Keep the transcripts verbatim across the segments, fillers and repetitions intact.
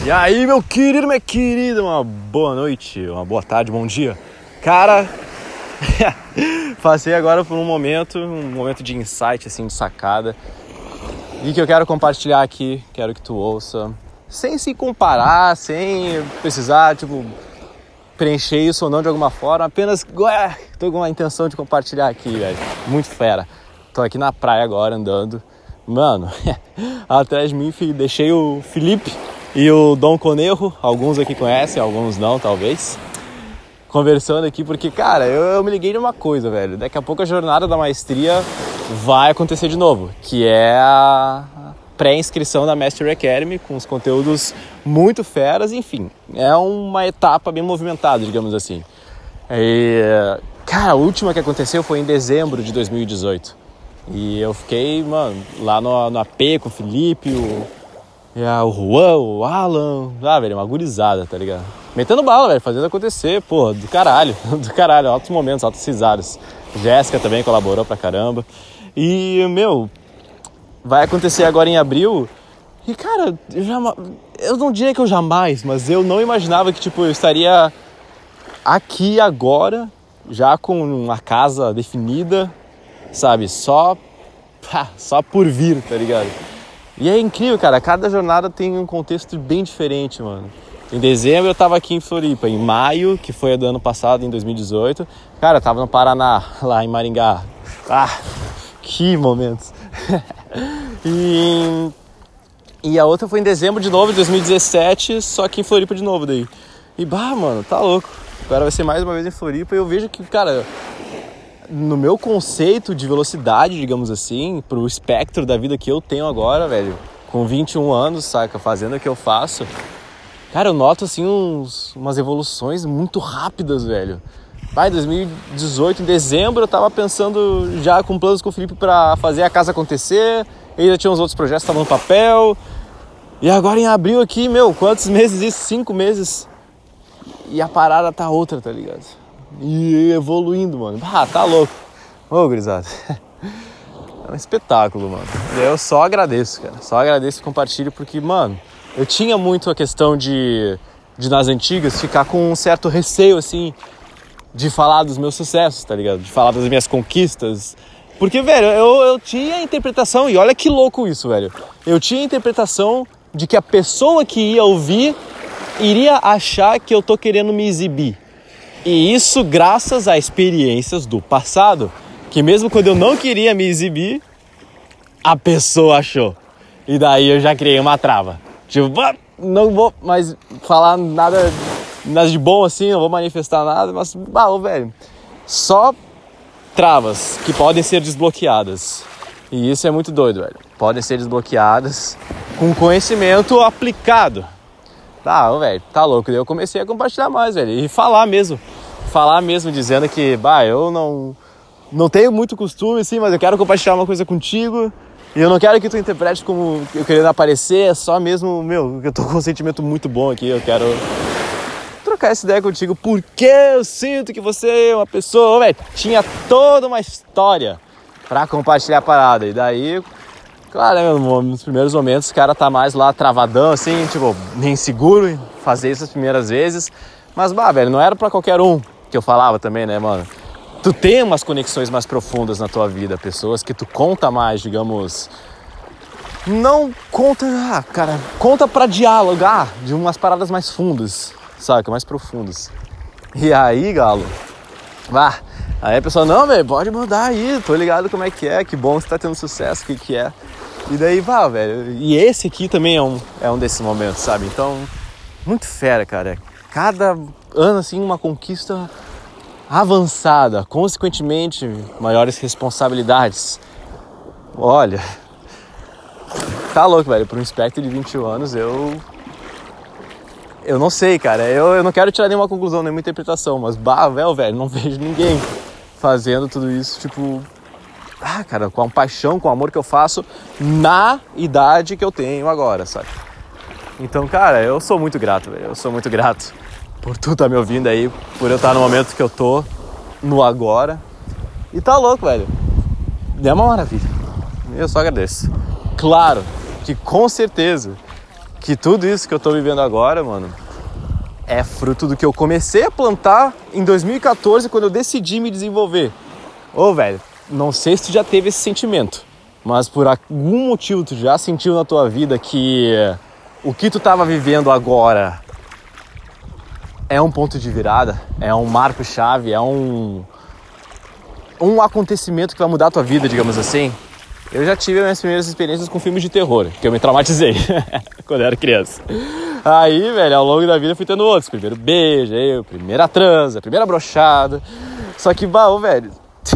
E aí, meu querido, minha querida, uma boa noite, uma boa tarde, bom dia. Cara, passei agora por um momento, um momento de insight, assim, de sacada, e que eu quero compartilhar aqui, quero que tu ouça, sem se comparar, sem precisar, tipo, preencher isso ou não de alguma forma, apenas ué, tô com uma intenção de compartilhar aqui, velho, muito fera. Tô aqui na praia agora, andando, mano, atrás de mim deixei o Felipe e o Dom Conejo, alguns aqui conhecem, alguns não, talvez, conversando aqui, porque, cara, eu, eu me liguei numa coisa, velho. Daqui a pouco a jornada da maestria vai acontecer de novo, que é a pré-inscrição da Mastery Academy, com os conteúdos muito feras, enfim. É uma etapa bem movimentada, digamos assim. E, cara, a última que aconteceu foi em dezembro de dois mil e dezoito. E eu fiquei, mano, lá no, no A P com o Felipe, o... o Juan, o Alan, ah, velho, uma gurizada, tá ligado? Metendo bala, velho, fazendo acontecer, porra, do caralho, do caralho, altos momentos, altas risadas. Jéssica também colaborou pra caramba. E, meu, vai acontecer agora em abril. E, cara, eu, já, eu não diria que eu jamais, mas eu não imaginava que, tipo, eu estaria aqui agora, já com uma casa definida, sabe? Só, pá, só por vir, tá ligado? E é incrível, cara, cada jornada tem um contexto bem diferente, mano. Em dezembro eu tava aqui em Floripa, em maio, que foi do ano passado, em dois mil e dezoito, cara, eu tava no Paraná, lá em Maringá. Ah, que momentos. e, e a outra foi em dezembro de novo, de dois mil e dezessete, só que em Floripa de novo daí. E bah, mano, tá louco. Agora vai ser mais uma vez em Floripa e eu vejo que, cara, no meu conceito de velocidade, digamos assim, pro espectro da vida que eu tenho agora, velho, com vinte e um anos, saca, fazendo o que eu faço, cara, eu noto, assim, uns, umas evoluções muito rápidas, velho. Vai, dois mil e dezoito, em dezembro, eu tava pensando já com planos com o Felipe pra fazer a casa acontecer, e já tinha uns outros projetos que estavam no papel, e agora em abril aqui, meu, quantos meses isso? Cinco meses, e a parada tá outra, tá ligado? E evoluindo, mano. Ah, tá louco. Ô, gurizada. É um espetáculo, mano. Eu só agradeço, cara. Só agradeço e compartilho porque, mano, eu tinha muito a questão de, de nas antigas, ficar com um certo receio, assim, de falar dos meus sucessos, tá ligado? De falar das minhas conquistas. Porque, velho, eu, eu tinha a interpretação, e olha que louco isso, velho. Eu tinha a interpretação de que a pessoa que ia ouvir iria achar que eu tô querendo me exibir. E isso graças a experiências do passado, que mesmo quando eu não queria me exibir, a pessoa achou. E daí eu já criei uma trava. Tipo, não vou mais falar nada, nada de bom assim, não vou manifestar nada, mas, bah, ô, velho, só travas que podem ser desbloqueadas. E isso é muito doido, velho. Podem ser desbloqueadas com conhecimento aplicado. Tá, velho, tá louco. Daí eu comecei a compartilhar mais, velho, e falar mesmo. Falar mesmo, dizendo que, bah, eu não, não tenho muito costume, assim, mas eu quero compartilhar uma coisa contigo. E eu não quero que tu interprete como eu querendo aparecer, é só mesmo, meu, eu tô com um sentimento muito bom aqui. Eu quero trocar essa ideia contigo, porque eu sinto que você é uma pessoa, velho, tinha toda uma história pra compartilhar a parada. E daí, claro, né, nos primeiros momentos o cara tá mais lá travadão, assim, tipo, nem seguro em fazer isso as primeiras vezes. Mas, bah, velho, não era pra qualquer um que eu falava também, né, mano? Tu tem umas conexões mais profundas na tua vida, pessoas que tu conta mais, digamos... Não conta, ah, cara, conta pra dialogar de umas paradas mais fundas, saca? Mais profundas. E aí, galo, vá, aí a pessoa, não, velho, pode mandar aí, tô ligado como é que é, que bom que você tá tendo sucesso, o que que é. E daí, vá, velho, e esse aqui também é um, é um desses momentos, sabe? Então, muito fera, cara. Cada ano, assim, uma conquista avançada, consequentemente, maiores responsabilidades. Olha, tá louco, velho, por um espectro de vinte e um anos, eu... Eu não sei, cara, eu, eu não quero tirar nenhuma conclusão, nenhuma interpretação, mas, bah, velho, velho, não vejo ninguém fazendo tudo isso, tipo... Ah, cara, com a paixão, com o amor que eu faço na idade que eu tenho agora, sabe? Então, cara, eu sou muito grato, velho, eu sou muito grato por tu tá me ouvindo aí, por eu estar no momento que eu tô, no agora. E tá louco, velho. É uma maravilha. Eu só agradeço. Claro que com certeza que tudo isso que eu tô vivendo agora, mano, é fruto do que eu comecei a plantar em dois mil e catorze, quando eu decidi me desenvolver. Ô, velho, não sei se tu já teve esse sentimento, mas por algum motivo tu já sentiu na tua vida que o que tu tava vivendo agora é um ponto de virada, é um marco-chave, é um, um acontecimento que vai mudar a tua vida, digamos assim. Eu já tive as minhas primeiras experiências com filmes de terror, que eu me traumatizei quando eu era criança. Aí, velho, ao longo da vida fui tendo outros. Primeiro beijo, aí, primeira transa, primeira brochada. Só que, bah, velho,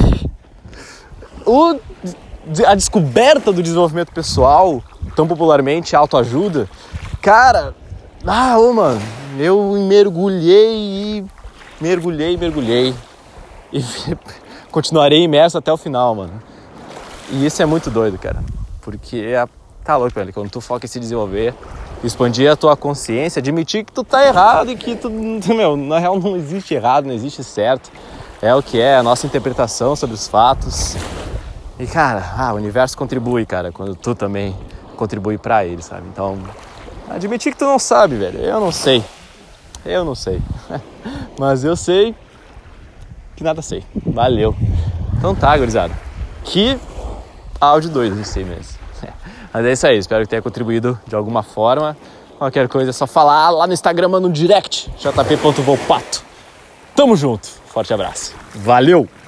o, a descoberta do desenvolvimento pessoal, tão popularmente autoajuda, cara, ah, ô, mano, eu mergulhei e mergulhei, mergulhei e continuarei imerso até o final, mano. E isso é muito doido, cara, porque tá louco, velho, quando tu foca em se desenvolver, expandir a tua consciência, admitir que tu tá errado e que tu, meu, na real não existe errado, não existe certo, é o que é, a nossa interpretação sobre os fatos. E, cara, ah, o universo contribui, cara, quando tu também contribui pra ele, sabe? Então, admitir que tu não sabe, velho, eu não sei, eu não sei, mas eu sei que nada sei, valeu. Então tá, gurizada, que áudio doido, não sei mesmo. Mas é isso aí, espero que tenha contribuído de alguma forma. Qualquer coisa é só falar lá no Instagram, no direct, j p ponto volpato. Tamo junto, forte abraço, valeu!